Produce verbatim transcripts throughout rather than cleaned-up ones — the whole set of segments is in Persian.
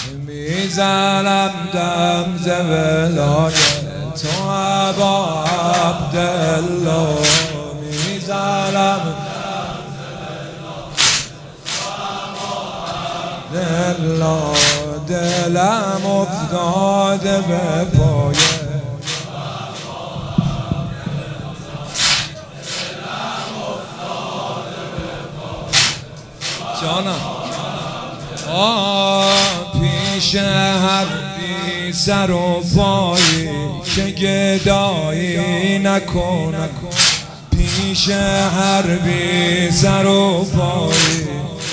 میزنم دم ز ولایت تو ابا عبدالله، میزنم دلا دلم افتاده به پایه جانم. آه پیش هر بی سر و پایی که گدایی نکنم، پیش هر بی سر و پایی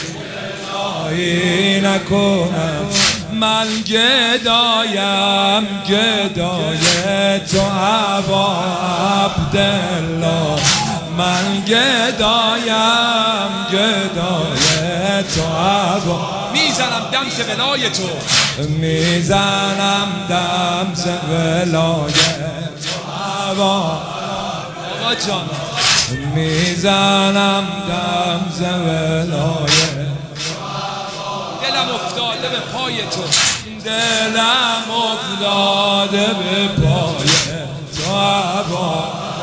گدایی نکنم. من گدایم گدای تو ابا عبدالله، من گدایم گدای تو ابا. میزنم دم ز ولای تو، میزنم دم ز ولایت تو ابا. آقا جان میزنم دم ز ولایت، دلم افتاده به پای تو، دلم افتاده به پای تو ابا.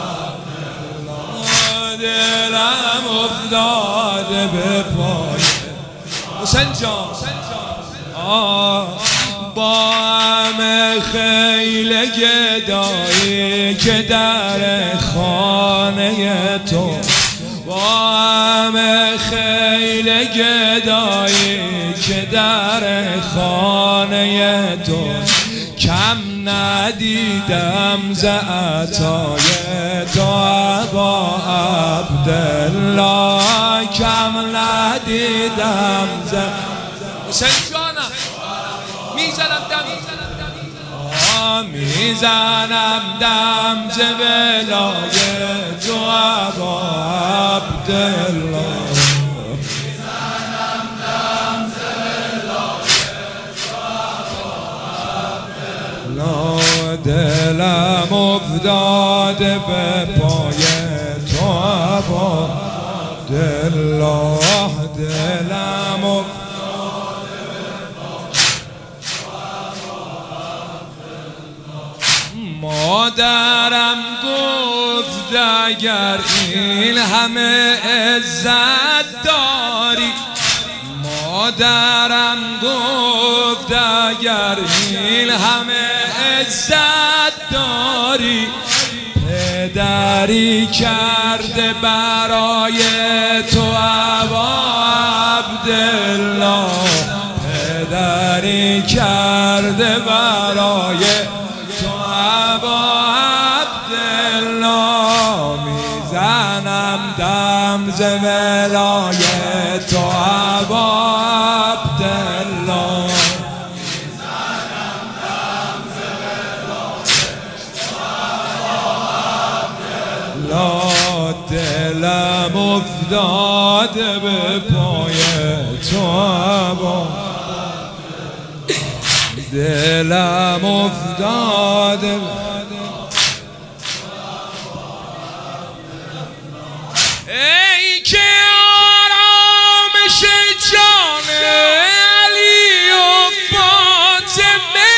دلم افتاده به پای حسین جان. آه با همه خیل گدایی که در خانه تو، با همه خیل گدایی که در خانه تو، کم ندیدم ز عطای تو ابا عبدالله، کم ندیدم ز. حسین جانم میزنم دم میزنم دم ز ولایت تو ابا عبدالله، میزنم دم ز ولایت تو ابا عبدالله. دلم افتاده به پای تو ابا عبدالله، دلم افتاده مادرم گفت اگر این همه عزت داری، مادرم گفت اگر این همه عزت داری، پدری کرده برای تو ابا عبدالله، پدری کرده برای ابا عبدالله. میزنم دم ز ولایت تو ابا عبدالله، میزنم دم ز ولایت تو ابا عبدالله. دلم افتاده به پای تو ابا، دلم افتاده. ای که آرامش جان علی و فاطمه،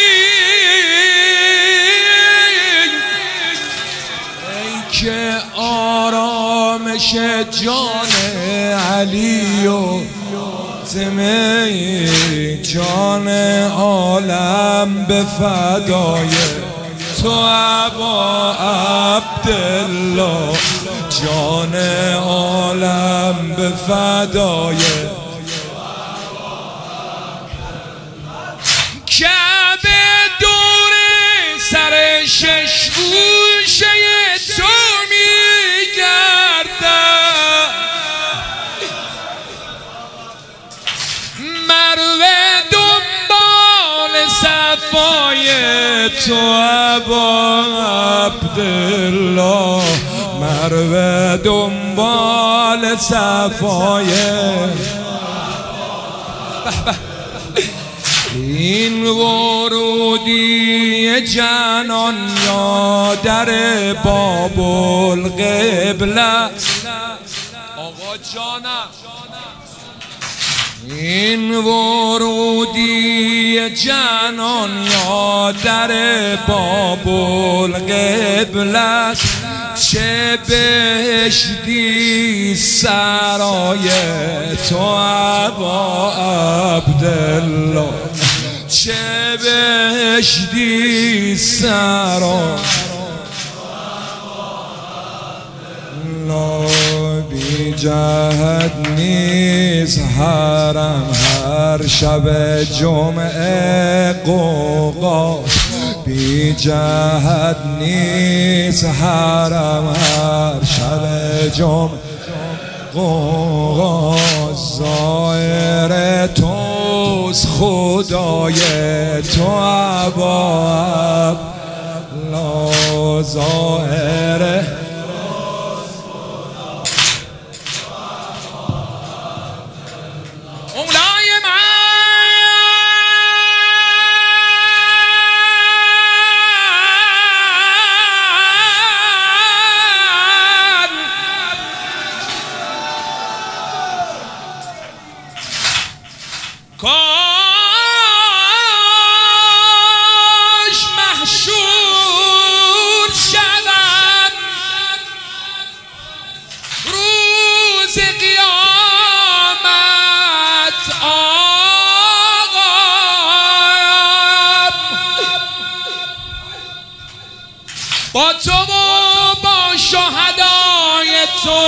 ای که آرامش جان علی و فاطمه، جان عالم به فدای تو ابا عبدالله، جان عالم به فدای کعبه دور سر شش گوشه تو میگردد، مروه دنبال صفای تو ابا عبدالله، مروه دنبال صفای. این ورودی جنان یا در باب القبله. آقا جانم این ورودی جنان یا در بابل قبله چه بهشتی سرای تو ابا عبدالله چه بهشتی سرای بی جهت نیست حرم هر شب جمعه قوقا بی جهت نیست حرم هر شب جمعه قوقا ظاهر توست خدای تو ابا لا ظاهر کاش محشور شدم روز قیامت آقا با تو و با شهدای تو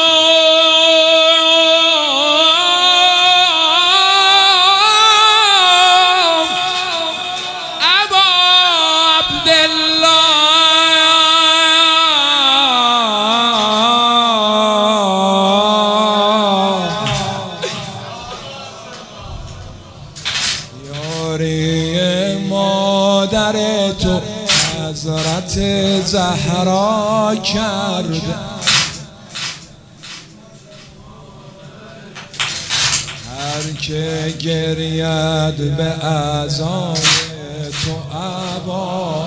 مادر تو حضرت زهرا کرد هر که گرید به اذان تو ابا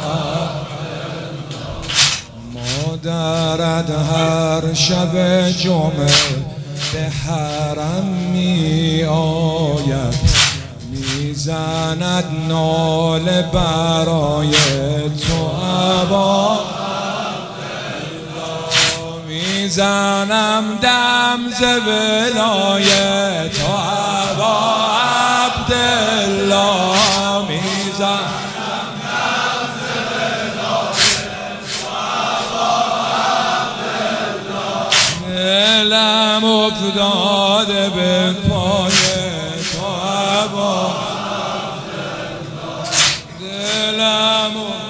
مادرت هر شب جمعه به حرم می آید میزند ناله برای تو ابا میزنم دم ز ولای تو ابا عبدالله میزنم دم ز ولای تو ابا عبدالله دلم افتاده به پای تو ابا دلم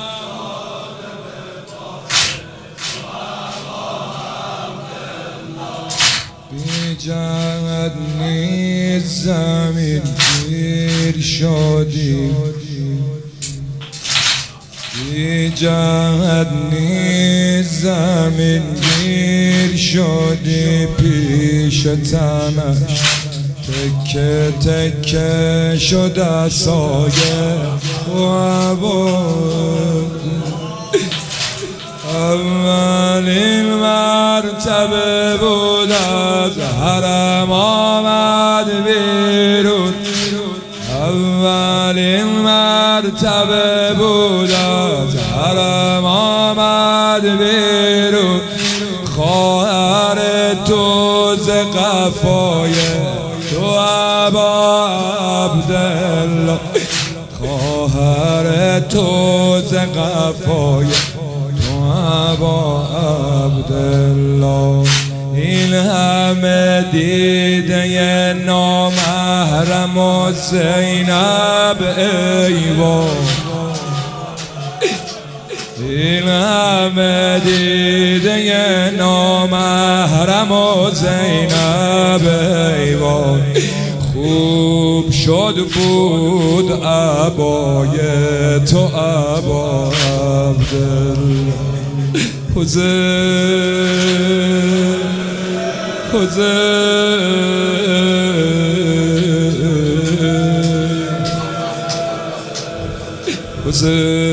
بی جهت نیست زمین گیر شدی بی جهت نیست زمین گیر شدی پیش تنش تکه تکه شده سایه و عبود اولین مرتبه بود از حرم آمد بیرون اولین مرتبه بود از حرم آمد بیرون خواهر تو ز قفای تو ابا عبدالله خواهر تو ز قفای تو ابا عبدالله این همه دیده نامحرم و زینب ایوان این همه دیده نامحرم و زینب ایوان خوب شد بود عبای تو ابا عبدالله حسین حسین حسین